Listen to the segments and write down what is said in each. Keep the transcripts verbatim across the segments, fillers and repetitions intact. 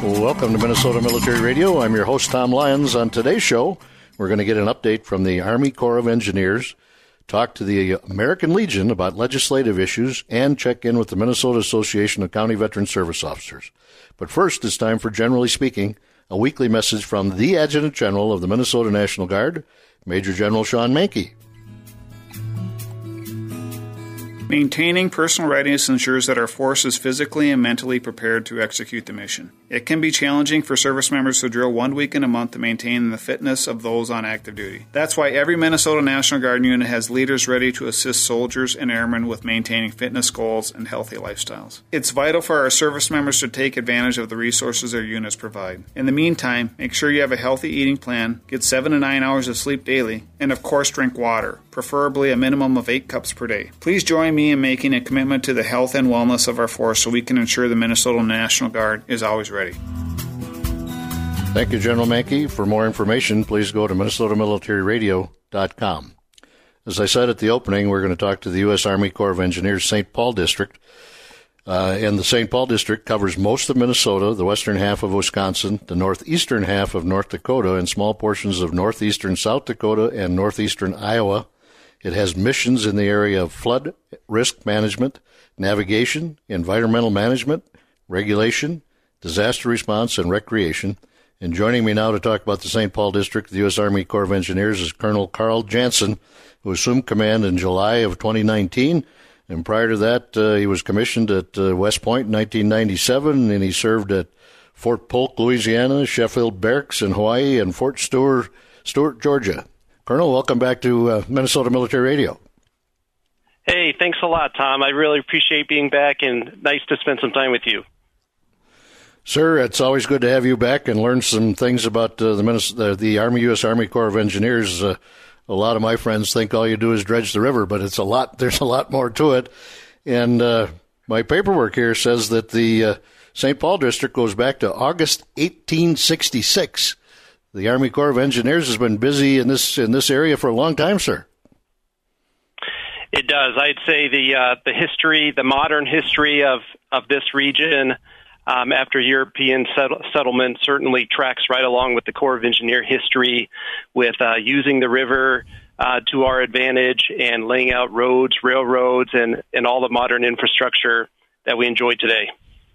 Welcome to Minnesota Military Radio. I'm your host, Tom Lyons. On today's show, we're going to get an update from the Army Corps of Engineers, talk to the American Legion about legislative issues, and check in with the Minnesota Association of County Veteran Service Officers. But first, it's time for Generally Speaking, a weekly message from the Adjutant General of the Minnesota National Guard, Major General Sean Manke. Maintaining personal readiness ensures that our force is physically and mentally prepared to execute the mission. It can be challenging for service members to drill one weekend a month to maintain the fitness of those on active duty. That's why every Minnesota National Guard unit has leaders ready to assist soldiers and airmen with maintaining fitness goals and healthy lifestyles. It's vital for our service members to take advantage of the resources their units provide. In the meantime, make sure you have a healthy eating plan, get seven to nine hours of sleep daily, and of course drink water, preferably a minimum of eight cups per day. Please join me in making a commitment to the health and wellness of our force so we can ensure the Minnesota National Guard is always ready. Thank you, General Manke. For more information, please go to minnesota military radio dot com. As I said at the opening, we're going to talk to the U S. Army Corps of Engineers Saint Paul District. Uh, and the Saint Paul District covers most of Minnesota, the western half of Wisconsin, the northeastern half of North Dakota, and small portions of northeastern South Dakota and northeastern Iowa. It has missions in the area of flood risk management, navigation, environmental management, regulation, disaster response, and recreation. And joining me now to talk about the Saint Paul District of the U S. Army Corps of Engineers is Colonel Carl Jansen, who assumed command in July of twenty nineteen. And prior to that, uh, he was commissioned at uh, West Point in nineteen ninety-seven, and he served at Fort Polk, Louisiana, Sheffield Barracks in Hawaii, and Fort Stewart, Stewart, Georgia. Colonel, welcome back to uh, Minnesota Military Radio. Hey, thanks a lot, Tom. I really appreciate being back, and nice to spend some time with you. Sir, it's always good to have you back and learn some things about uh, the, Minnesota, the Army, U S. Army Corps of Engineers. Uh, a lot of my friends think all you do is dredge the river, but it's a lot. There's a lot more to it. And uh, my paperwork here says that the uh, Saint Paul District goes back to August eighteen sixty-six. The Army Corps of Engineers has been busy in this in this area for a long time, sir. It does. I'd say the uh, the history, the modern history of, of this region um, after European settle, settlement certainly tracks right along with the Corps of Engineer history with uh, using the river uh, to our advantage and laying out roads, railroads, and, and all the modern infrastructure that we enjoy today.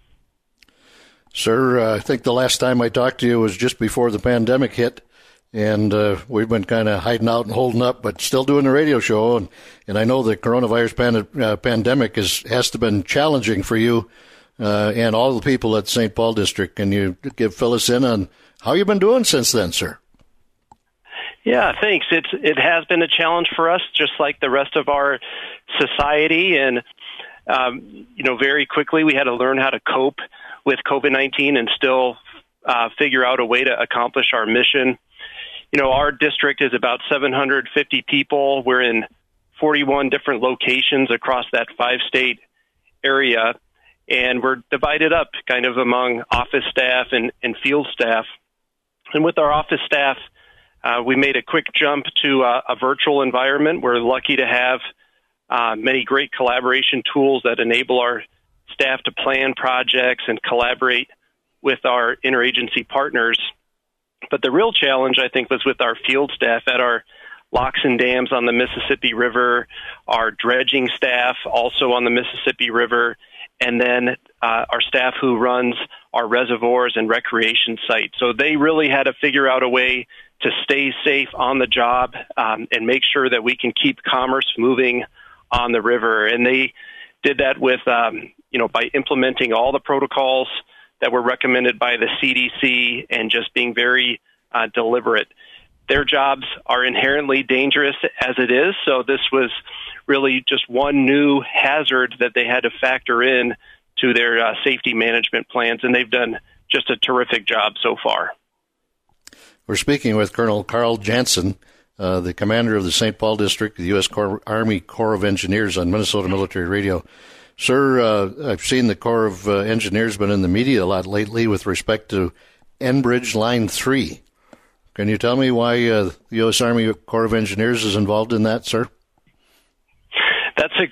Sir, uh, I think the last time I talked to you was just before the pandemic hit, and uh, we've been kind of hiding out and holding up, but still doing the radio show. And, and I know the coronavirus pan- uh, pandemic is, has to been challenging for you uh, and all the people at Saint Paul District. Can you give fill us in on how you've been doing since then, sir? Yeah, thanks. It's it has been a challenge for us, just like the rest of our society, and um, you know, very quickly we had to learn how to cope with COVID nineteen and still uh, figure out a way to accomplish our mission. You know, our district is about seven hundred fifty people. We're in forty-one different locations across that five-state area, and we're divided up kind of among office staff and, and field staff. And with our office staff, uh, we made a quick jump to uh, a virtual environment. We're lucky to have uh, many great collaboration tools that enable our staff to plan projects and collaborate with our interagency partners. But the real challenge, I think, was with our field staff at our locks and dams on the Mississippi River, our dredging staff also on the Mississippi River, and then uh, our staff who runs our reservoirs and recreation sites. So they really had to figure out a way to stay safe on the job um, and make sure that we can keep commerce moving on the river. And they did that with, um, you know, by implementing all the protocols that were recommended by the C D C and just being very uh, deliberate. Their jobs are inherently dangerous as it is, so this was really just one new hazard that they had to factor in to their uh, safety management plans, and they've done just a terrific job so far. We're speaking with Colonel Carl Jansen, uh, the commander of the Saint Paul District, the U S. Corps, Army Corps of Engineers on Minnesota Military Radio. Sir, uh, I've seen the Corps of uh, Engineers been in the media a lot lately with respect to Enbridge Line three. Can you tell me why uh, the U S. Army Corps of Engineers is involved in that, sir? That's a great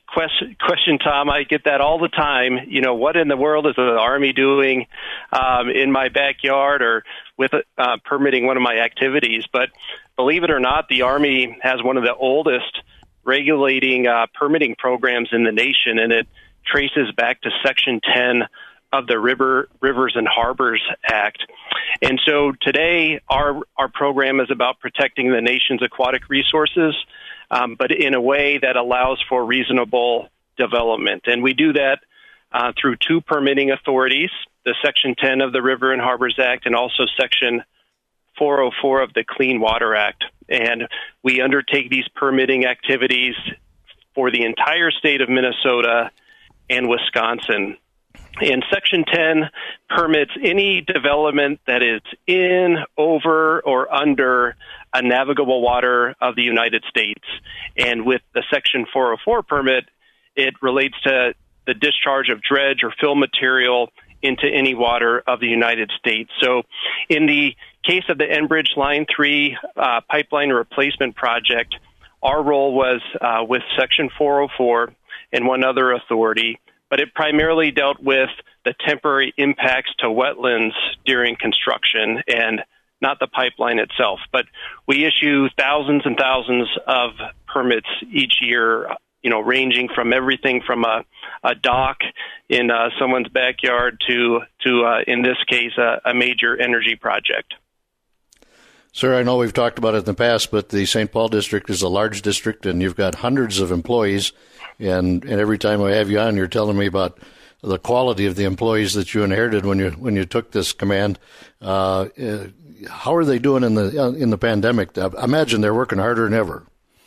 question, question, Tom. I get that all the time. You know, what in the world is the Army doing um, in my backyard or with uh, permitting one of my activities? But believe it or not, the Army has one of the oldest regulating uh, permitting programs in the nation, and it traces back to Section ten of the River Rivers and Harbors Act. And so today, our our program is about protecting the nation's aquatic resources, um, but in a way that allows for reasonable development. And we do that uh, through two permitting authorities, the Section ten of the River and Harbors Act and also Section four oh four of the Clean Water Act. And we undertake these permitting activities for the entire state of Minnesota and Wisconsin. And Section ten permits any development that is in, over, or under a navigable water of the United States. And with the Section four oh four permit, it relates to the discharge of dredge or fill material into any water of the United States. So in the case of the Enbridge Line three uh, pipeline replacement project, our role was uh, with Section four oh four and one other authority, but it primarily dealt with the temporary impacts to wetlands during construction and not the pipeline itself. But we issue thousands and thousands of permits each year, you know, ranging from everything from a, a dock in uh, someone's backyard to, to uh, in this case, a, a major energy project. Sir, I know we've talked about it in the past, but the Saint Paul district is a large district, and you've got hundreds of employees. And, and every time I have you on, you're telling me about the quality of the employees that you inherited when you when you took this command. Uh, uh, how are they doing in the uh, in the pandemic? I imagine they're working harder than ever.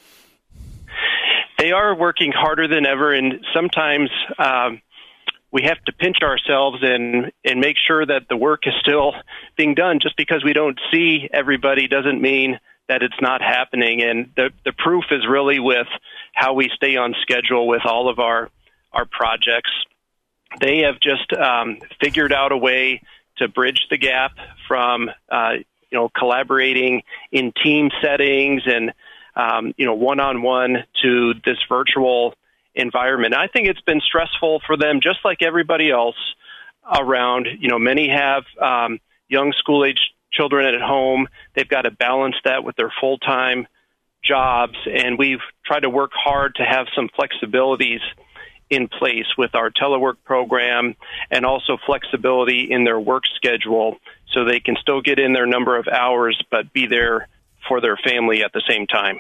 They are working harder than ever, and sometimes um, we have to pinch ourselves and and make sure that the work is still being done. Just because we don't see everybody doesn't mean that it's not happening. And the the proof is really with how we stay on schedule with all of our our projects. They have just um, figured out a way to bridge the gap from uh, you know collaborating in team settings and um, you know one-on-one to this virtual environment. I think it's been stressful for them, just like everybody else around. You know, many have um, young school-age children at home. They've got to balance that with their full-time jobs, and we've tried to work hard to have some flexibilities in place with our telework program and also flexibility in their work schedule so they can still get in their number of hours but be there for their family at the same time.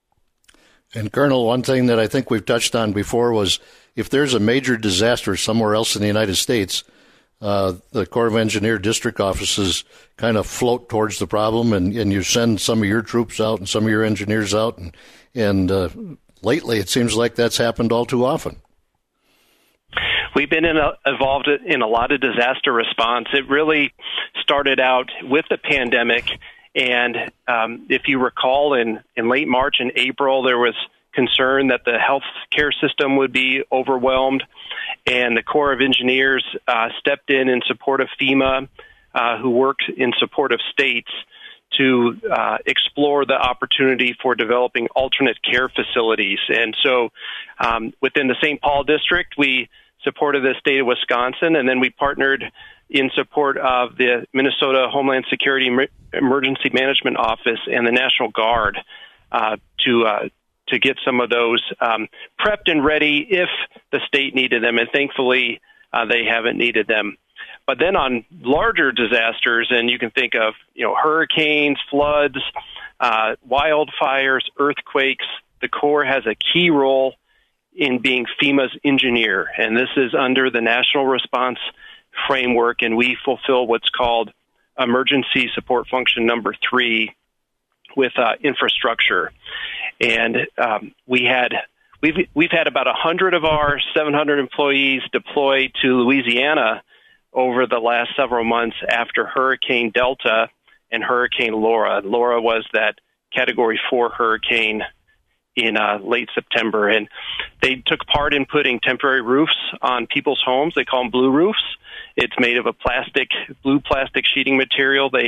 And Colonel, one thing that I think we've touched on before was if there's a major disaster somewhere else in the United States, uh, the Corps of Engineer district offices kind of float towards the problem, and, and you send some of your troops out and some of your engineers out. And, and uh, lately it seems like that's happened all too often. We've been in a, involved in a lot of disaster response. It really started out with the pandemic. And um, if you recall, in, in late March and April, there was concern that the health care system would be overwhelmed. And the Corps of Engineers uh, stepped in in support of FEMA, uh, who worked in support of states to uh, explore the opportunity for developing alternate care facilities. And so um, within the Saint Paul district, we supported the state of Wisconsin, and then we partnered in support of the Minnesota Homeland Security Emergency Management Office and the National Guard uh, to uh, to get some of those um, prepped and ready if the state needed them, and thankfully uh, they haven't needed them. But then on larger disasters, and you can think of you know hurricanes, floods, uh, wildfires, earthquakes, the Corps has a key role in being FEMA's engineer, and this is under the National Response Framework, and we fulfill what's called Emergency Support Function Number Three with uh, infrastructure. And um, we had we've we've had about a hundred of our seven hundred employees deploy to Louisiana over the last several months after Hurricane Delta and Hurricane Laura. Laura was that Category Four hurricane in uh, late September, and they took part in putting temporary roofs on people's homes. They call them blue roofs. It's made of a plastic, blue plastic sheeting material. They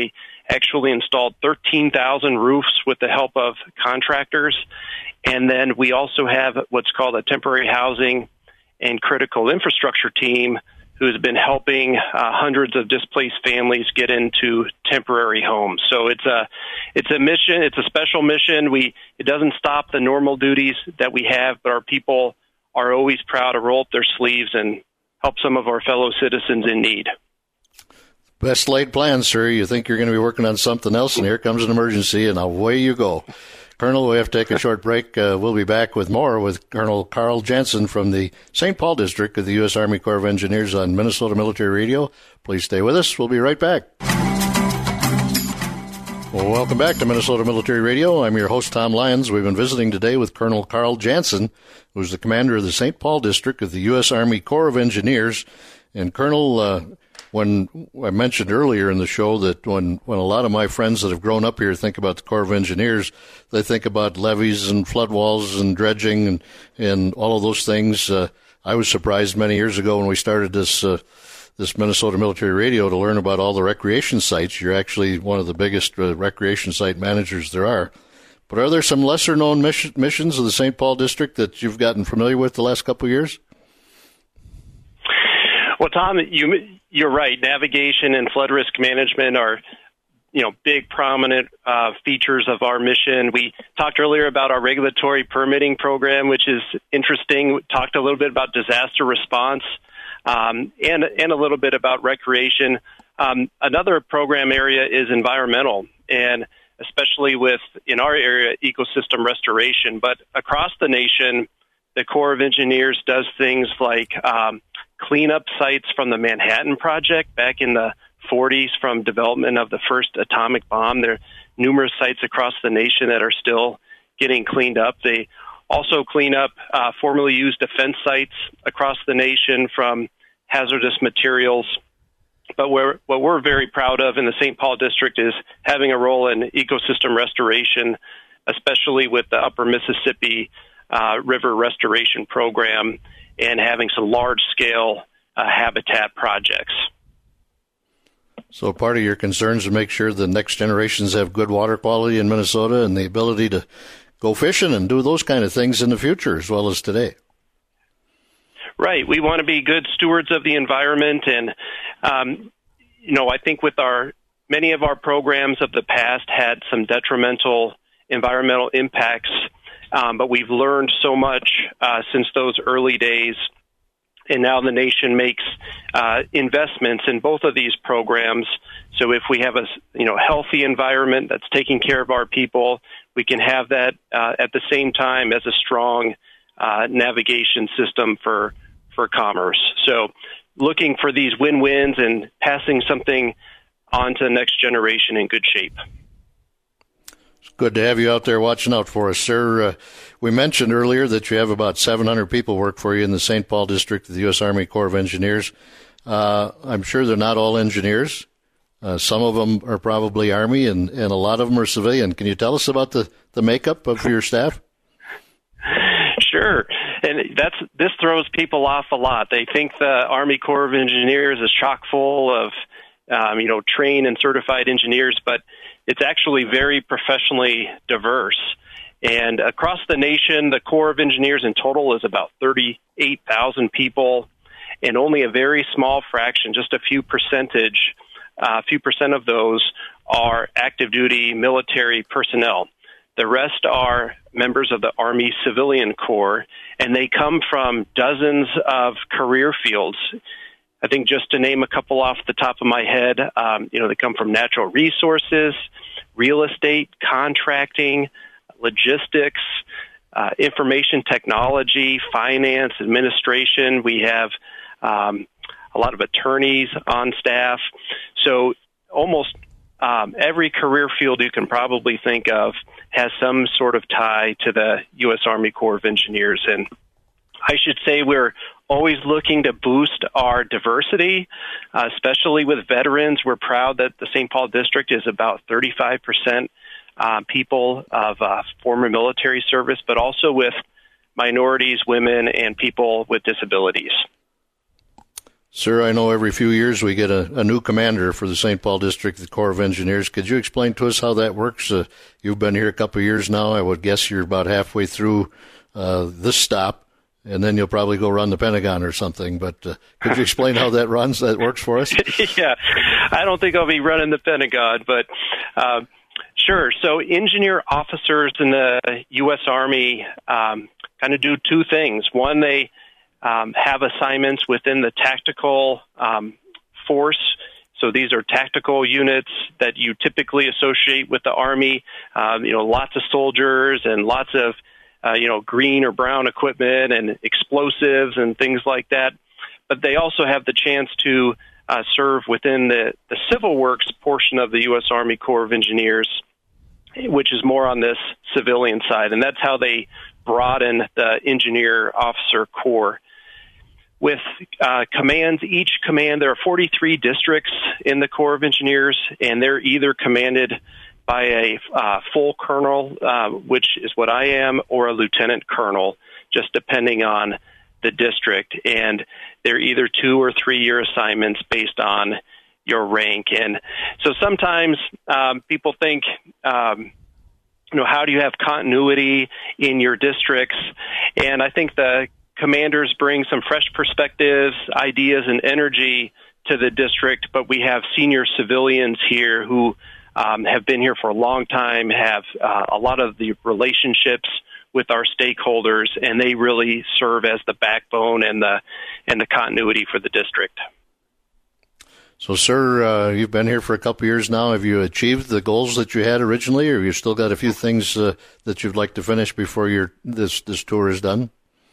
actually installed thirteen thousand roofs with the help of contractors. And then we also have what's called a temporary housing and critical infrastructure team who's been helping uh, hundreds of displaced families get into temporary homes. So it's a it's a mission, it's a special mission. We it doesn't stop the normal duties that we have, but our people are always proud to roll up their sleeves and help some of our fellow citizens in need. Best laid plans, sir. You think you're going to be working on something else, and here comes an emergency, and away you go. Colonel, we have to take a short break. Uh, we'll be back with more with Colonel Carl Jansen from the Saint Paul District of the U S Army Corps of Engineers on Minnesota Military Radio. Please stay with us. We'll be right back. Well, welcome back to Minnesota Military Radio. I'm your host, Tom Lyons. We've been visiting today with Colonel Carl Jansen, who's the commander of the Saint Paul District of the U S Army Corps of Engineers. And Colonel, uh, when I mentioned earlier in the show that when, when a lot of my friends that have grown up here think about the Corps of Engineers, they think about levees and flood walls and dredging and, and all of those things. Uh, I was surprised many years ago when we started this uh, this Minnesota Military Radio to learn about all the recreation sites. You're actually one of the biggest uh, recreation site managers there are. But are there some lesser-known mission, missions of the Saint Paul District that you've gotten familiar with the last couple of years? Well, Tom, you, you're right. Navigation and flood risk management are, you know, big prominent uh, features of our mission. We talked earlier about our regulatory permitting program, which is interesting. We talked a little bit about disaster response um, and, and a little bit about recreation. Um, another program area is environmental, and especially with, in our area, ecosystem restoration. But across the nation, the Corps of Engineers does things like um, clean up sites from the Manhattan Project back in the forties from development of the first atomic bomb. There are numerous sites across the nation that are still getting cleaned up. They also clean up uh, formerly used defense sites across the nation from hazardous materials. But we're, what we're very proud of in the Saint Paul District is having a role in ecosystem restoration, especially with the Upper Mississippi uh, River Restoration Program and having some large-scale uh, habitat projects. So part of your concerns to make sure the next generations have good water quality in Minnesota and the ability to go fishing and do those kind of things in the future as well as today. Right. We want to be good stewards of the environment. And, um, you know, I think with our many of our programs of the past had some detrimental environmental impacts, um, but we've learned so much uh, since those early days. And now the nation makes uh, investments in both of these programs. So if we have a you know healthy environment that's taking care of our people, we can have that uh, at the same time as a strong uh, navigation system for for commerce. So looking for these win-wins and passing something on to the next generation in good shape. It's good to have you out there watching out for us, sir. Uh, we mentioned earlier that you have about seven hundred people work for you in the Saint Paul District of the U S Army Corps of Engineers. Uh, I'm sure they're not all engineers. Uh, some of them are probably Army, and, and a lot of them are civilian. Can you tell us about the, the makeup of your staff? Sure. And that's this throws people off a lot. They think the Army Corps of Engineers is chock full of, um, you know, trained and certified engineers, but it's actually very professionally diverse. And across the nation, the Corps of Engineers in total is about thirty-eight thousand people, and only a very small fraction, just a few percentage, a uh, few percent of those are active duty military personnel. The rest are members of the Army Civilian Corps, and they come from dozens of career fields. I think just to name a couple off the top of my head, um, you know, they come from natural resources, real estate, contracting, logistics, uh, information technology, finance, administration. We have um, a lot of attorneys on staff. So almost um, every career field you can probably think of has some sort of tie to the U S Army Corps of Engineers. And I should say we're always looking to boost our diversity, uh, especially with veterans. We're proud that the Saint Paul District is about thirty-five percent uh, people of uh, former military service, but also with minorities, women, and people with disabilities. Sir, I know every few years we get a, a new commander for the Saint Paul District, the Corps of Engineers. Could you explain to us how that works? Uh, you've been here a couple of years now. I would guess you're about halfway through uh, this stop, and then you'll probably go run the Pentagon or something. But uh, could you explain how that runs, that works for us? Yeah, I don't think I'll be running the Pentagon, but uh, sure. So engineer officers in the U S Army um, kind of do two things. One, they Um, have assignments within the tactical um, force. So these are tactical units that you typically associate with the Army. Um, you know, lots of soldiers and lots of, uh, you know, green or brown equipment and explosives and things like that. But they also have the chance to uh, serve within the, the civil works portion of the U S Army Corps of Engineers, which is more on this civilian side. And that's how they broaden the engineer officer corps. With uh, commands, each command, there are forty-three districts in the Corps of Engineers, and they're either commanded by a uh, full colonel, uh, which is what I am, or a lieutenant colonel, just depending on the district. And they're either two or three-year assignments based on your rank. And so sometimes um, people think, um, you know, how do you have continuity in your districts? And I think the commanders bring some fresh perspectives, ideas, and energy to the district, but we have senior civilians here who um, have been here for a long time, have uh, a lot of the relationships with our stakeholders, and they really serve as the backbone and the and the continuity for the district. So, sir, uh, you've been here for a couple of years now. Have you achieved the goals that you had originally, or have you still got a few things uh, that you'd like to finish before your this this tour is done?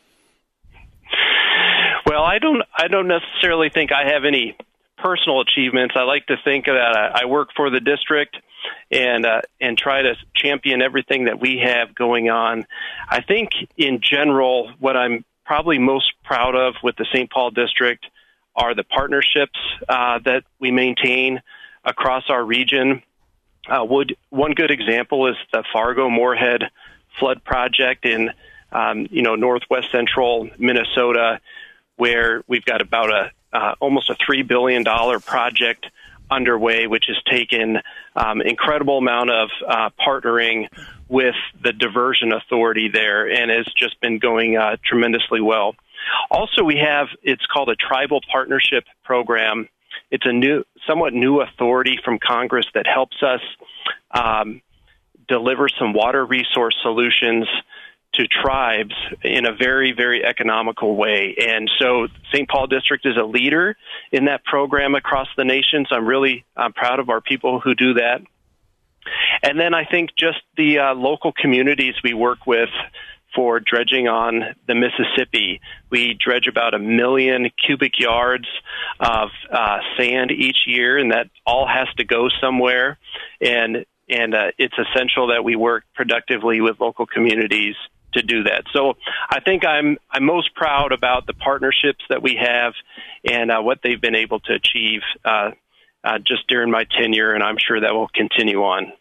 Well, I don't. I don't necessarily think I have any personal achievements. I like to think that I work for the district and uh, and try to champion everything that we have going on. I think, in general, what I'm probably most proud of with the Saint Paul District are the partnerships uh, that we maintain across our region. Uh, would one good example is the Fargo-Moorhead Flood Project in um, you know northwest central Minnesota, where we've got about a uh, almost a three billion dollars project underway, which has taken um, incredible amount of uh, partnering with the diversion authority there, and has just been going uh, tremendously well. Also, we have, it's called a tribal partnership program. It's a new, somewhat new authority from Congress that helps us um, deliver some water resource solutions to tribes in a very, very economical way. And so Saint Paul District is a leader in that program across the nation. So I'm really I'm proud of our people who do that. And then I think just the uh, local communities we work with for dredging on the Mississippi. We dredge about a million cubic yards of uh, sand each year, and that all has to go somewhere. And and uh, it's essential that we work productively with local communities to do that. So I think I'm I'm most proud about the partnerships that we have and uh, what they've been able to achieve uh, uh, just during my tenure, and I'm sure that will continue on.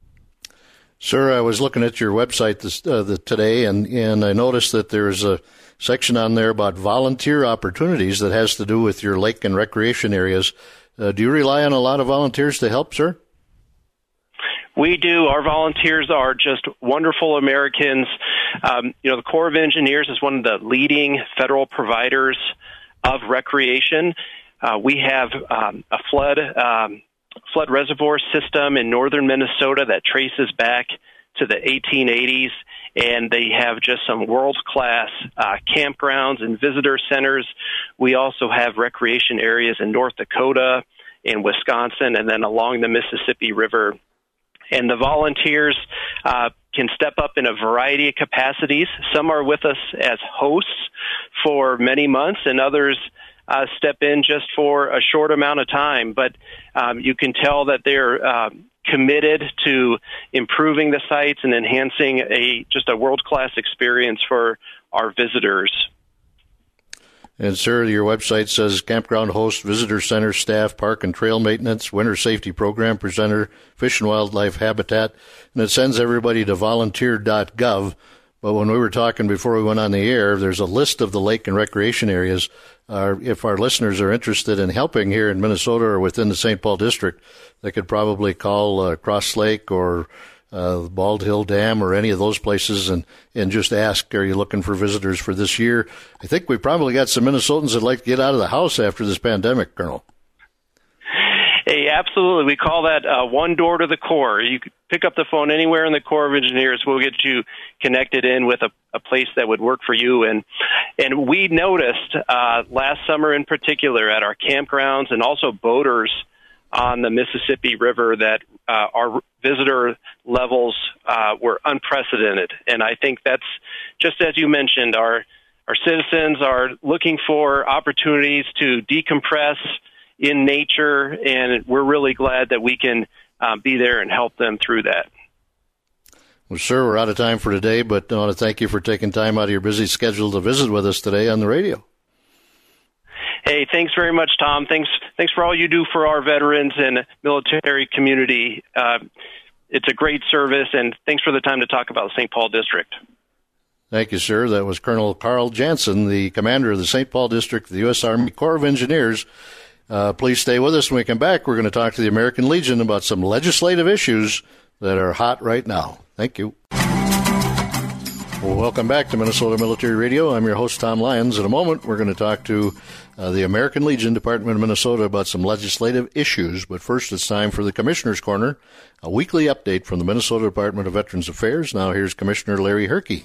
Sir, I was looking at your website this, uh, the, today, and, and I noticed that there's a section on there about volunteer opportunities that has to do with your lake and recreation areas. Uh, do you rely on a lot of volunteers to help, sir? We do. Our volunteers are just wonderful Americans. Um, you know, the Corps of Engineers is one of the leading federal providers of recreation. Uh, we have um, a flood um, flood reservoir system in northern Minnesota that traces back to the eighteen eighties, and they have just some world-class uh, campgrounds and visitor centers. We also have recreation areas in North Dakota, in Wisconsin, and then along the Mississippi River. And the volunteers uh, can step up in a variety of capacities. Some are with us as hosts for many months, and others uh, step in just for a short amount of time. But um, you can tell that they're uh, committed to improving the sites and enhancing a just a world-class experience for our visitors. And, sir, your website says campground host, visitor center, staff, park and trail maintenance, winter safety program presenter, fish and wildlife habitat, and it sends everybody to volunteer dot gov. But when we were talking before we went on the air, there's a list of the lake and recreation areas. Uh, if our listeners are interested in helping here in Minnesota or within the Saint Paul district, they could probably call uh, Cross Lake or uh, Bald Hill Dam or any of those places and, and just ask, are you looking for visitors for this year? I think we probably got some Minnesotans that like to get out of the house after this pandemic, Colonel. Hey, absolutely. We call that uh, one door to the Corps. You could pick up the phone anywhere in the Corps of Engineers. We'll get you connected in with a, a place that would work for you. And and we noticed uh, last summer in particular at our campgrounds and also boaters on the Mississippi River that uh, our visitor levels uh, were unprecedented. And I think that's, just as you mentioned, our our citizens are looking for opportunities to decompress in nature, and we're really glad that we can uh, be there and help them through that. Well, sir, we're out of time for today, but I want to thank you for taking time out of your busy schedule to visit with us today on the radio. Hey, thanks very much, Tom. Thanks thanks for all you do for our veterans and military community. Uh, it's a great service, and thanks for the time to talk about the Saint Paul District. Thank you, sir. That was Colonel Carl Jansen, the commander of the Saint Paul District of the U S Army Corps of Engineers. Uh, please stay with us. When we come back, we're going to talk to the American Legion about some legislative issues that are hot right now. Thank you. Well, welcome back to Minnesota Military Radio. I'm your host, Tom Lyons. In a moment, we're going to talk to uh, the American Legion Department of Minnesota about some legislative issues. But first, it's time for the Commissioner's Corner, a weekly update from the Minnesota Department of Veterans Affairs. Now, here's Commissioner Larry Herke.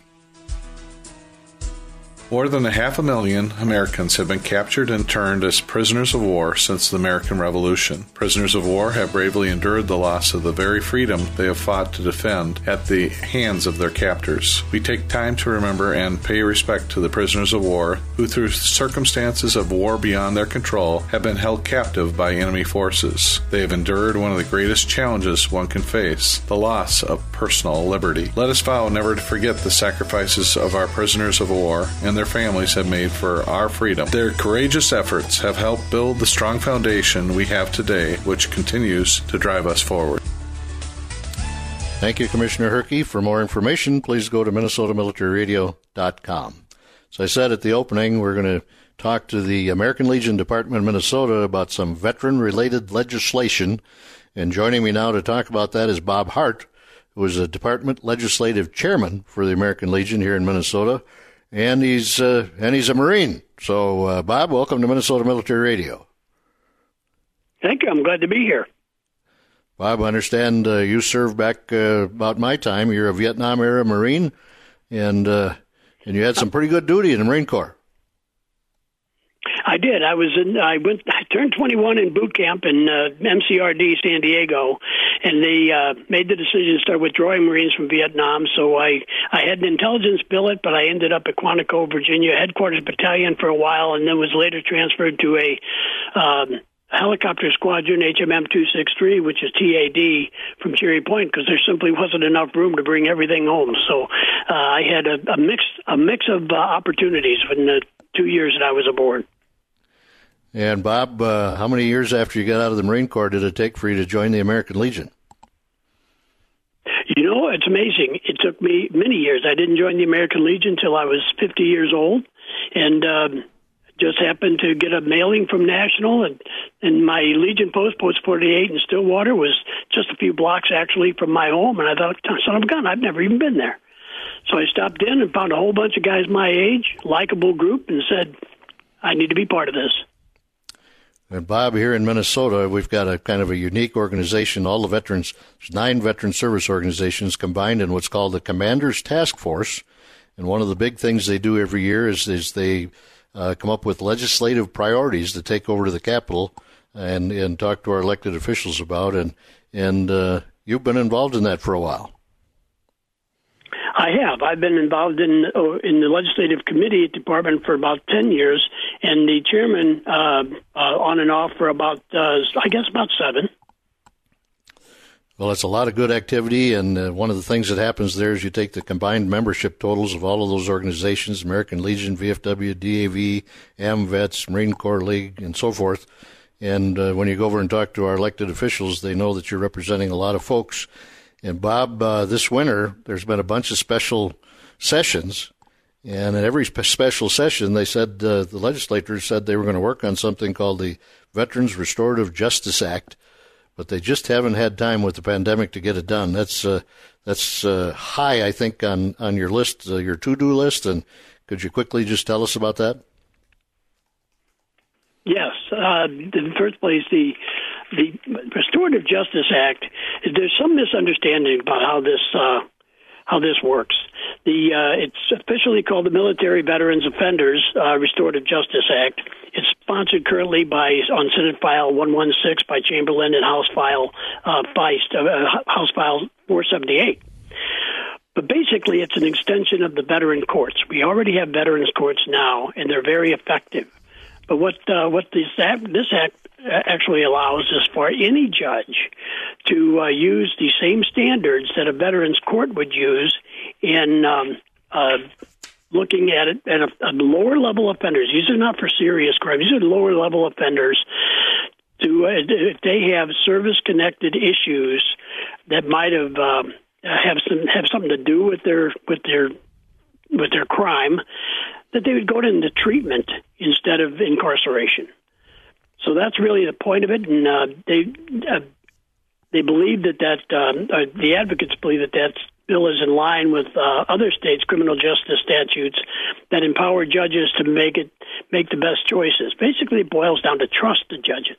More than a half a million Americans have been captured and turned as prisoners of war since the American Revolution. Prisoners of war have bravely endured the loss of the very freedom they have fought to defend at the hands of their captors. We take time to remember and pay respect to the prisoners of war who, through circumstances of war beyond their control, have been held captive by enemy forces. They have endured one of the greatest challenges one can face, the loss of personal liberty. Let us vow never to forget the sacrifices of our prisoners of war and their families have made for our freedom. Their courageous efforts have helped build the strong foundation we have today, which continues to drive us forward. Thank you, Commissioner Herke. For more information, please go to minnesota military radio dot com. As I said at the opening, we're going to talk to the American Legion Department of Minnesota about some veteran-related legislation. And joining me now to talk about that is Bob Hart, who is a department legislative chairman for the American Legion here in Minnesota. And he's uh, and he's a Marine. So, uh, Bob, welcome to Minnesota Military Radio. Thank you. I'm glad to be here. Bob, I understand uh, you served back uh, about my time. You're a Vietnam-era Marine, and uh, and you had some pretty good duty in the Marine Corps. I did. I was in. I went. I turned twenty-one in boot camp in uh, M C R D San Diego, and they uh, made the decision to start withdrawing Marines from Vietnam. So I I had an intelligence billet, but I ended up at Quantico, Virginia, headquarters battalion for a while, and then was later transferred to a um, helicopter squadron, H M M two sixty-three, which is T A D from Cherry Point, because there simply wasn't enough room to bring everything home. So uh, I had a, a mix a mix of uh, opportunities in the two years that I was aboard. And, Bob, uh, how many years after you got out of the Marine Corps did it take for you to join the American Legion? You know, it's amazing. It took me many years. I didn't join the American Legion until I was fifty years old, and um, just happened to get a mailing from National, and, and my Legion post, Post forty-eight in Stillwater, was just a few blocks, actually, from my home, and I thought, son of a gun, I've never even been there. So I stopped in and found a whole bunch of guys my age, likable group, and said, I need to be part of this. And Bob, here in Minnesota, we've got a kind of a unique organization. All the veterans, there's nine veteran service organizations combined in what's called the Commander's Task Force. And one of the big things they do every year is, is they uh, come up with legislative priorities to take over to the Capitol and, and talk to our elected officials about. And, and uh, you've been involved in that for a while. I have. I've been involved in uh, in the legislative committee department for about ten years, and the chairman uh, uh, on and off for about, uh, I guess, about seven. Well, it's a lot of good activity, and uh, one of the things that happens there is you take the combined membership totals of all of those organizations, American Legion, V F W, D A V, AMVETS, Marine Corps League, and so forth, and uh, when you go over and talk to our elected officials, they know that you're representing a lot of folks. And, Bob, uh, this winter, there's been a bunch of special sessions. And at every special session, they said uh, the legislators said they were going to work on something called the Veterans Restorative Justice Act, but they just haven't had time with the pandemic to get it done. That's uh, that's uh, high, I think, on, on your list, uh, your to-do list. And could you quickly just tell us about that? Yes. Uh, in the first place, the the Restorative Justice Act, there's some misunderstanding about how this uh, how this works. The uh, it's officially called the Military Veterans Offenders uh, Restorative Justice Act. It's sponsored currently by on Senate File one sixteen by Chamberlain and House File uh, Feist, uh, House File four seventy-eight. But basically, it's an extension of the veteran courts. We already have veterans courts now, and they're very effective. But what uh, what this act, this act actually allows is for any judge to uh, use the same standards that a veterans court would use in um, uh, looking at it at a, a lower level offenders. These are not for serious crimes. These are lower level offenders. To uh, if they have service connected issues that might have um, have some have something to do with their with their with their crime, that they would go into treatment instead of incarceration. So that's really the point of it, and uh, they uh, they believe that that um, uh, the advocates believe that that bill is in line with uh, other states' criminal justice statutes that empower judges to make it make the best choices. Basically, it boils down to trust the judges.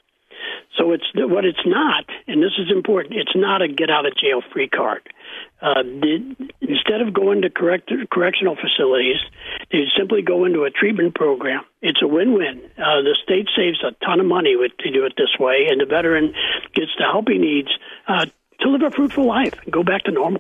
So it's what it's not, and this is important. It's not a get out of jail free card. Uh, the, instead of going to correct, correctional facilities, they simply go into a treatment program. It's a win-win. Uh, the state saves a ton of money with, to do it this way, and the veteran gets the help he needs uh, to live a fruitful life and go back to normal.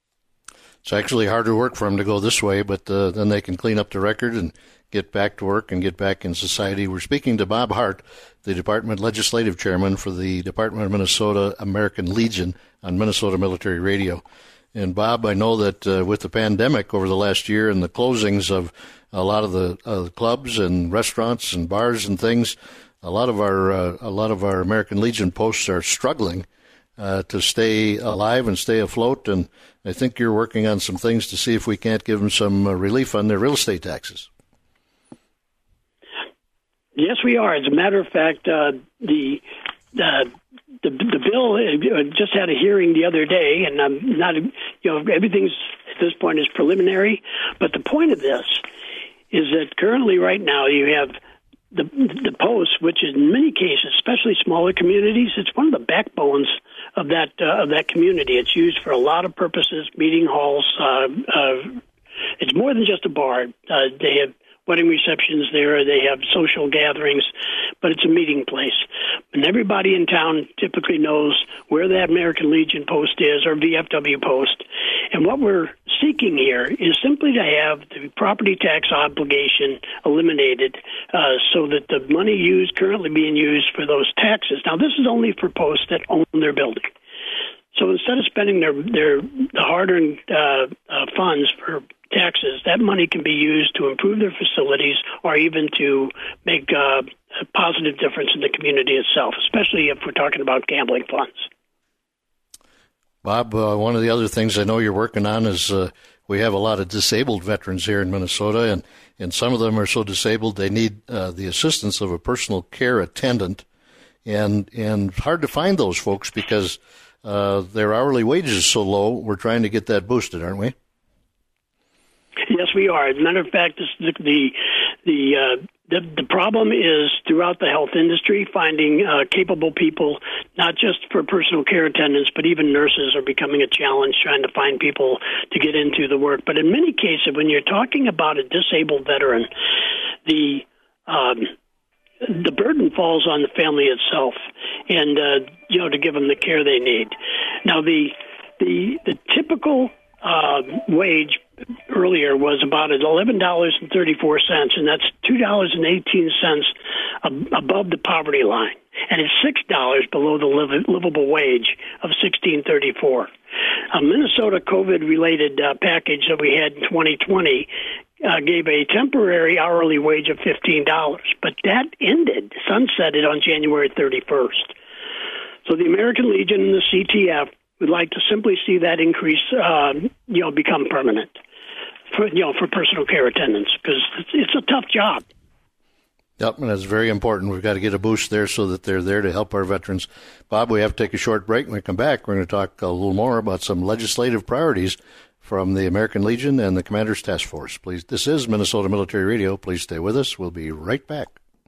It's actually harder work for them to go this way, but uh, then they can clean up the record and get back to work and get back in society. We're speaking to Bob Hart, the Department Legislative Chairman for the Department of Minnesota American Legion on Minnesota Military Radio. And, Bob, I know that uh, with the pandemic over the last year and the closings of a lot of the uh, clubs and restaurants and bars and things, a lot of our uh, a lot of our American Legion posts are struggling uh, to stay alive and stay afloat. And I think you're working on some things to see if we can't give them some uh, relief on their real estate taxes. Yes, we are. As a matter of fact, uh, the, uh, the the bill just had a hearing the other day, and I'm not, you know, everything's at this point is preliminary. But the point of this is that currently, right now, you have the the Post, which in many cases, especially smaller communities, it's one of the backbones of that uh, of that community. It's used for a lot of purposes, meeting halls. Uh, uh, it's more than just a bar. Uh, they have wedding receptions there, they have social gatherings, but it's a meeting place. And everybody in town typically knows where that American Legion post is or V F W post. And what we're seeking here is simply to have the property tax obligation eliminated uh, so that the money used currently being used for those taxes. Now, this is only for posts that own their building. So instead of spending their their hard-earned uh, uh, funds for taxes, that money can be used to improve their facilities or even to make uh, a positive difference in the community itself, especially if we're talking about gambling funds. Bob, uh, one of the other things I know you're working on is uh, we have a lot of disabled veterans here in Minnesota, and, and some of them are so disabled they need uh, the assistance of a personal care attendant, and and hard to find those folks because uh, their hourly wages are so low. We're trying to get that boosted, aren't we? Yes, we are. As a matter of fact, this, the the the, uh, the the problem is throughout the health industry finding uh, capable people, not just for personal care attendants, but even nurses are becoming a challenge trying to find people to get into the work. But in many cases, when you're talking about a disabled veteran, the um, the burden falls on the family itself, and uh, you know to give them the care they need. Now, the the the typical uh, wage earlier was about eleven dollars and thirty-four cents, and that's two dollars and eighteen cents ab- above the poverty line, and it's six dollars below the liv- livable wage of sixteen thirty-four. A Minnesota COVID-related uh, package that we had in twenty twenty uh, gave a temporary hourly wage of fifteen dollars, but that ended, sunsetted on January thirty-first. So the American Legion and the C T F would like to simply see that increase, uh, you know, become permanent. for you know for personal care attendants, because it's, it's a tough job. Yep, and that's very important. We've got to get a boost there so that they're there to help our veterans. Bob, we have to take a short break. When we come back, we're going to talk a little more about some legislative priorities from the American Legion and the Commander's Task Force. Please, this is Minnesota Military Radio. Please stay with us. We'll be right back.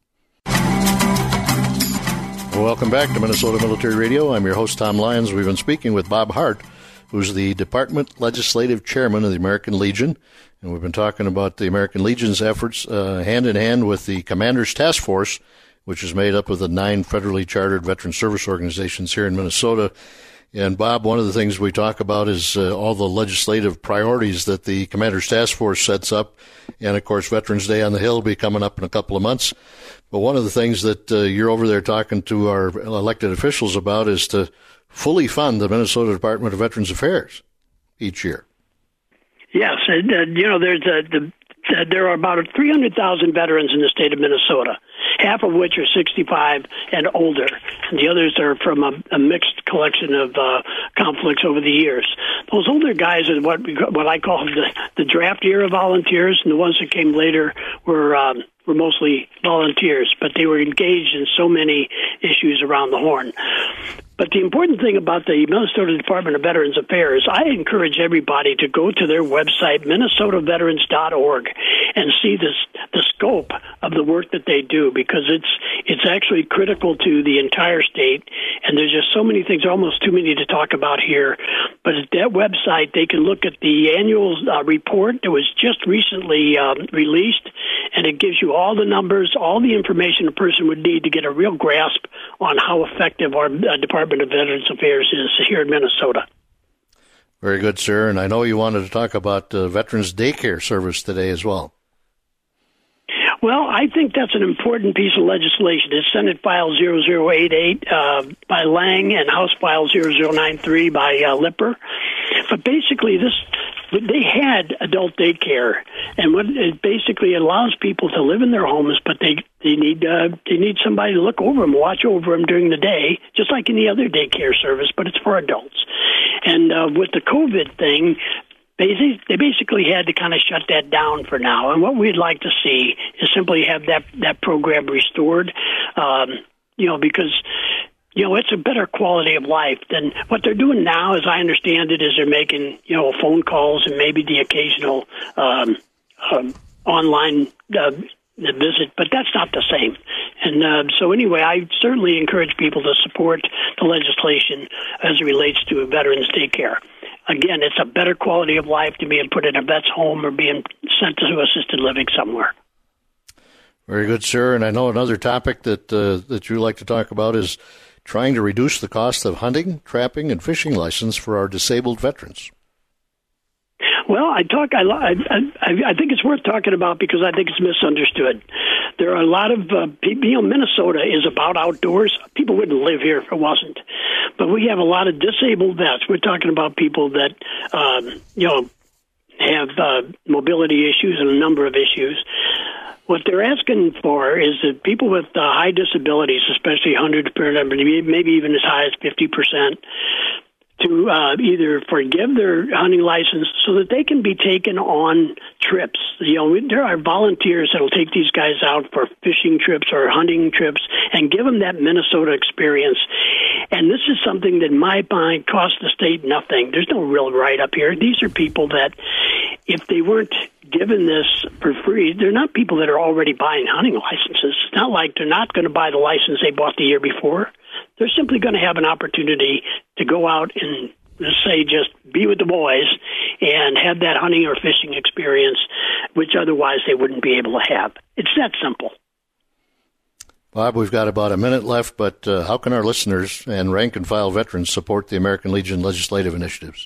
Welcome back to Minnesota Military Radio. I'm your host, Tom Lyons. We've been speaking with Bob Hart, who's the Department Legislative Chairman of the American Legion. And we've been talking about the American Legion's efforts uh, hand in hand with the Commander's Task Force, which is made up of the nine federally chartered veteran service organizations here in Minnesota. And, Bob, one of the things we talk about is uh, all the legislative priorities that the Commander's Task Force sets up. And, of course, Veterans Day on the Hill will be coming up in a couple of months. But one of the things that uh, you're over there talking to our elected officials about is to fully fund the Minnesota Department of Veterans Affairs each year. Yes, and, uh, you know, there's a, the, uh, there are about three hundred thousand veterans in the state of Minnesota, half of which are sixty-five and older, and the others are from a, a mixed collection of uh, conflicts over the years. Those older guys are what we, what I call the, the draft era volunteers, and the ones that came later were um, were mostly volunteers, but they were engaged in so many issues around the horn. But the important thing about the Minnesota Department of Veterans Affairs, I encourage everybody to go to their website, minnesota veterans dot org, and see this, the scope of the work that they do, because it's it's actually critical to the entire state, and there's just so many things, almost too many to talk about here. But at that website, they can look at the annual uh, report that was just recently um, released, and it gives you all the numbers, all the information a person would need to get a real grasp on how effective our uh, Department of Veterans Affairs is here in Minnesota. Very good, sir. And I know you wanted to talk about uh, Veterans Daycare Service today as well. Well, I think that's an important piece of legislation. It's Senate File zero zero eight eight uh, by Lang and House File zero zero nine three by uh, Lipper. But basically, this they had adult daycare, and what it basically allows people to live in their homes, but they they need uh, they need somebody to look over them, watch over them during the day, just like any other daycare service, but it's for adults. And uh, with the COVID thing, They, they basically had to kind of shut that down for now. And what we'd like to see is simply have that, that program restored, um, you know, because, you know, it's a better quality of life than what they're doing now, as I understand it, is they're making, you know, phone calls and maybe the occasional um, um, online uh, visit, but that's not the same. And uh, so anyway, I certainly encourage people to support the legislation as it relates to veterans daycare. Again, it's a better quality of life to being put in a vet's home or being sent to assisted living somewhere. Very good, sir. And I know another topic that uh, that you like to talk about is trying to reduce the cost of hunting, trapping, and fishing license for our disabled veterans. Well, I talk. I, I, I think it's worth talking about because I think it's misunderstood. There are a lot of uh, people. You know, Minnesota is about outdoors. People wouldn't live here if it wasn't. But we have a lot of disabled vets. We're talking about people that, um, you know, have uh, mobility issues and a number of issues. What they're asking for is that people with uh, high disabilities, especially one hundred percent, maybe even as high as fifty percent, to uh, either forgive their hunting license so that they can be taken on trips. You know, there are volunteers that will take these guys out for fishing trips or hunting trips and give them that Minnesota experience. And this is something that in my mind costs the state nothing. There's no real right up here. These are people that, if they weren't given this for free, they're not people that are already buying hunting licenses. It's not like they're not going to buy the license they bought the year before. They're simply going to have an opportunity to go out and, let's say, just be with the boys and have that hunting or fishing experience, which otherwise they wouldn't be able to have. It's that simple. Bob, we've got about a minute left, but uh, how can our listeners and rank-and-file veterans support the American Legion legislative initiatives?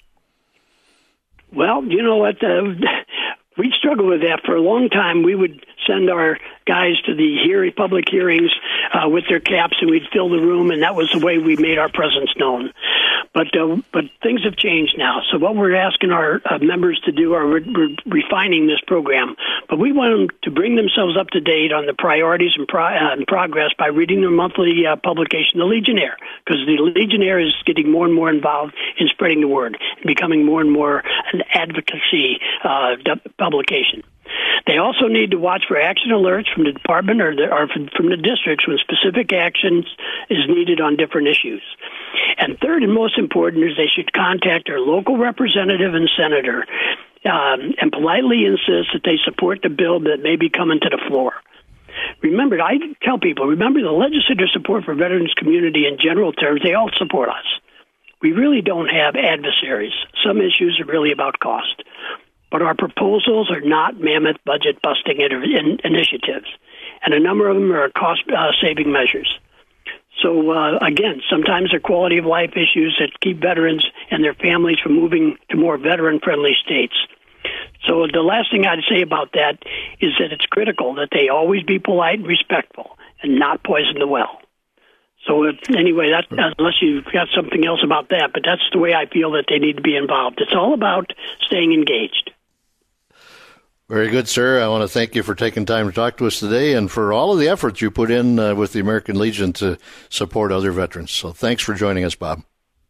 Well, you know what? Uh, we struggled with that for a long time. We would send our guys to the hearing, public hearings uh, with their caps, and we'd fill the room, and that was the way we made our presence known. But uh, but things have changed now. So what we're asking our uh, members to do are we're, we're refining this program. But we want them to bring themselves up to date on the priorities and, pro- uh, and progress by reading their monthly uh, publication, The Legionnaire, because The Legionnaire is getting more and more involved in spreading the word and becoming more and more an advocacy uh, publication. They also need to watch for action alerts from the department or, the, or from the districts when specific actions is needed on different issues. And third and most important is they should contact their local representative and senator um, and politely insist that they support the bill that may be coming to the floor. Remember, I tell people, remember the legislative support for veterans community in general terms, they all support us. We really don't have adversaries. Some issues are really about cost. But our proposals are not mammoth budget-busting in- initiatives, and a number of them are cost-saving uh, measures. So, uh, again, sometimes they're quality-of-life issues that keep veterans and their families from moving to more veteran-friendly states. So the last thing I'd say about that is that it's critical that they always be polite and respectful and not poison the well. So uh, anyway, that, unless you've got something else about that, but that's the way I feel that they need to be involved. It's all about staying engaged. Very good, sir. I want to thank you for taking time to talk to us today and for all of the efforts you put in uh, with the American Legion to support other veterans. So thanks for joining us, Bob.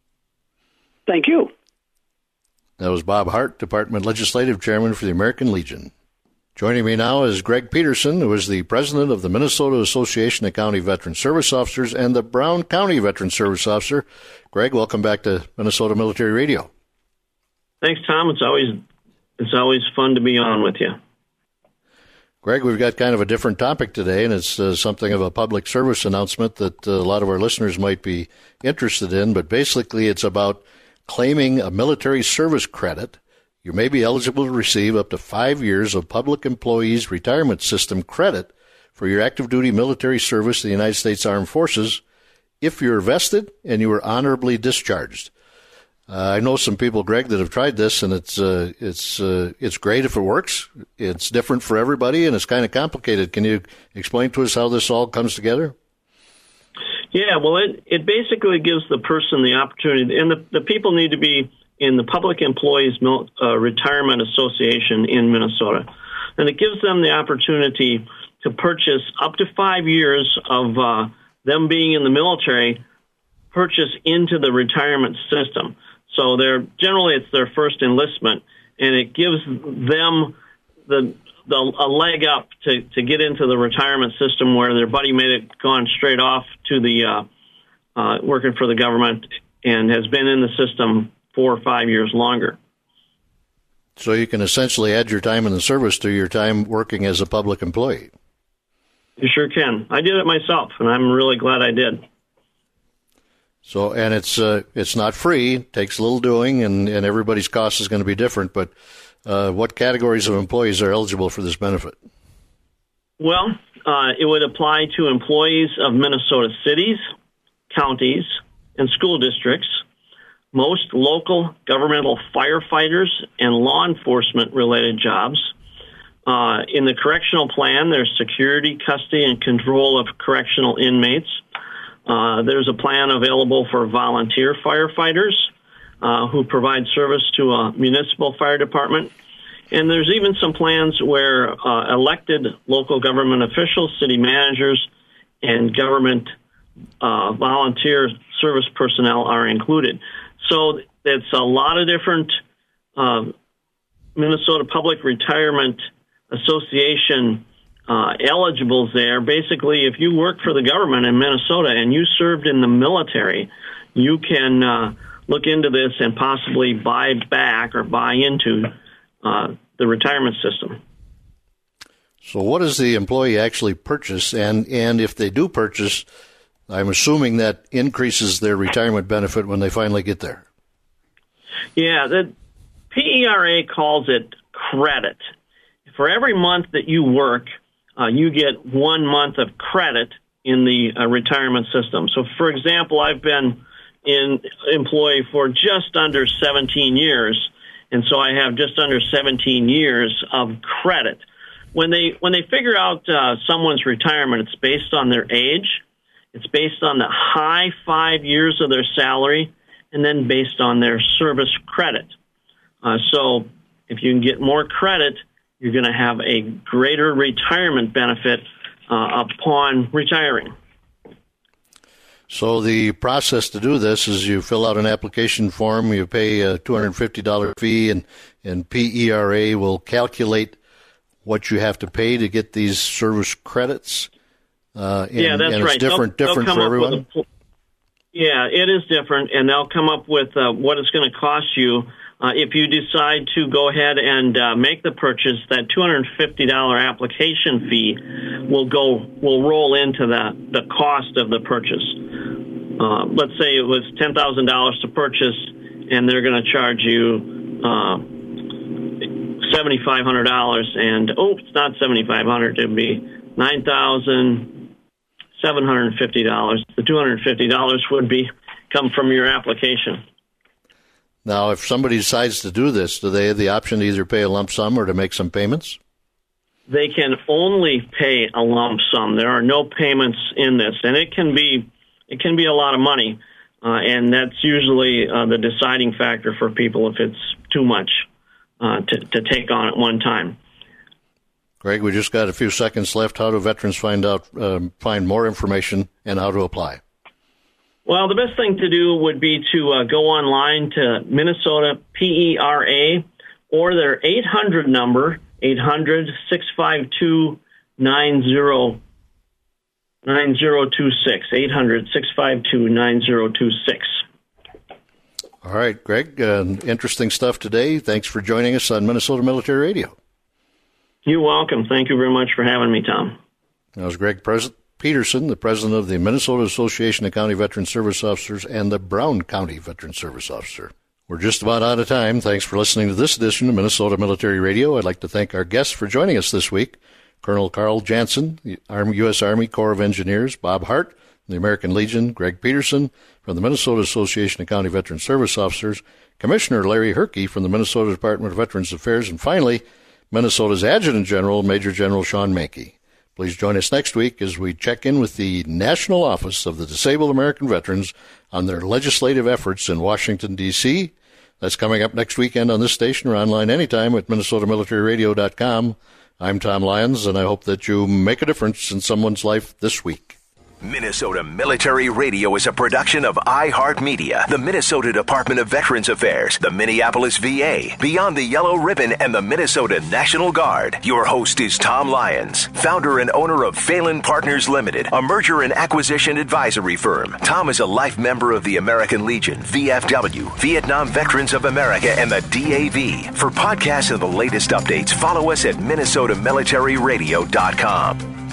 Thank you. That was Bob Hart, Department Legislative Chairman for the American Legion. Joining me now is Greg Peterson, who is the president of the Minnesota Association of County Veteran Service Officers and the Brown County Veteran Service Officer. Greg, welcome back to Minnesota Military Radio. Thanks, Tom. It's always It's always fun to be on with you. Greg, we've got kind of a different topic today, and it's uh, something of a public service announcement that uh, a lot of our listeners might be interested in. But basically, it's about claiming a military service credit. You may be eligible to receive up to five years of Public Employees Retirement System credit for your active duty military service in the United States Armed Forces if you're vested and you were honorably discharged. Uh, I know some people, Greg, that have tried this, and it's uh, it's uh, it's great if it works. It's different for everybody, and it's kind of complicated. Can you explain to us how this all comes together? Yeah, well, it, it basically gives the person the opportunity, and the, the people need to be in the Public Employees uh, Retirement Association in Minnesota, and it gives them the opportunity to purchase up to five years of uh, them being in the military, purchase into the retirement system. So they're generally it's their first enlistment, and it gives them the, the a leg up to, to get into the retirement system where their buddy may have gone straight off to the uh, uh, working for the government and has been in the system four or five years longer. So you can essentially add your time in the service to your time working as a public employee. You sure can. I did it myself, and I'm really glad I did. So, and it's uh, it's not free. It takes a little doing, and, and everybody's cost is going to be different. But uh, what categories of employees are eligible for this benefit? Well, uh, it would apply to employees of Minnesota cities, counties, and school districts, most local governmental firefighters and law enforcement-related jobs. Uh, in the correctional plan, there's security, custody, and control of correctional inmates. Uh, there's a plan available for volunteer firefighters uh, who provide service to a municipal fire department. And there's even some plans where uh, elected local government officials, city managers, and government uh, volunteer service personnel are included. So it's a lot of different uh, Minnesota Public Retirement Association Uh, eligibles there. Basically, if you work for the government in Minnesota and you served in the military, you can uh, look into this and possibly buy back or buy into uh, the retirement system. So what does the employee actually purchase? And, and if they do purchase, I'm assuming that increases their retirement benefit when they finally get there. Yeah, the P E R A calls it credit. For every month that you work, Uh, you get one month of credit in the uh, retirement system. So, for example, I've been in employee for just under seventeen years, and so I have just under seventeen years of credit. When they when they figure out uh, someone's retirement, it's based on their age, it's based on the high five years of their salary, and then based on their service credit. Uh, so if you can get more credit, you're going to have a greater retirement benefit uh, upon retiring. So the process to do this is you fill out an application form, you pay a two hundred fifty dollars fee, and, and P E R A will calculate what you have to pay to get these service credits. Uh, and, yeah, that's and right. It's different, they'll, different they'll for everyone. A, yeah, it is different, and they'll come up with uh, what it's going to cost you. Uh, if you decide to go ahead and uh, make the purchase, that two hundred fifty dollars application fee will go will roll into the, the cost of the purchase. Uh, let's say it was ten thousand dollars to purchase, and they're going to charge you uh, seven thousand five hundred dollars. And, oh, it's not seven thousand five hundred dollars. It would be nine thousand seven hundred fifty dollars. The two hundred fifty dollars would be come from your application. Now, if somebody decides to do this, do they have the option to either pay a lump sum or to make some payments? They can only pay a lump sum. There are no payments in this, and it can be it can be a lot of money, uh, and that's usually uh, the deciding factor for people if it's too much uh, to, to take on at one time. Greg, we just got a few seconds left. How do veterans find out, um, find more information and how to apply? Well, the best thing to do would be to uh, go online to Minnesota P E R A or their eight hundred number, eight hundred, six five two, nine zero two six, eight hundred, six five two, nine zero two six. All right, Greg, uh, interesting stuff today. Thanks for joining us on Minnesota Military Radio. You're welcome. Thank you very much for having me, Tom. That was Greg Pres- Peterson, the president of the Minnesota Association of County Veteran Service Officers and the Brown County Veteran Service Officer. We're just about out of time. Thanks for listening to this edition of Minnesota Military Radio. I'd like to thank our guests for joining us this week. Colonel Carl Jansen, the Army, U S Army Corps of Engineers, Bob Hart, the American Legion, Greg Peterson from the Minnesota Association of County Veteran Service Officers, Commissioner Larry Herke from the Minnesota Department of Veterans Affairs, and finally, Minnesota's Adjutant General, Major General Sean Mankey. Please join us next week as we check in with the National Office of the Disabled American Veterans on their legislative efforts in Washington, D C That's coming up next weekend on this station or online anytime at Minnesota Military Radio dot com. I'm Tom Lyons, and I hope that you make a difference in someone's life this week. Minnesota Military Radio is a production of iHeartMedia, the Minnesota Department of Veterans Affairs, the Minneapolis V A, Beyond the Yellow Ribbon, and the Minnesota National Guard. Your host is Tom Lyons, founder and owner of Phelan Partners Limited, a merger and acquisition advisory firm. Tom is a life member of the American Legion, V F W, Vietnam Veterans of America, and the D A V. For podcasts and the latest updates, follow us at Minnesota Military Radio dot com.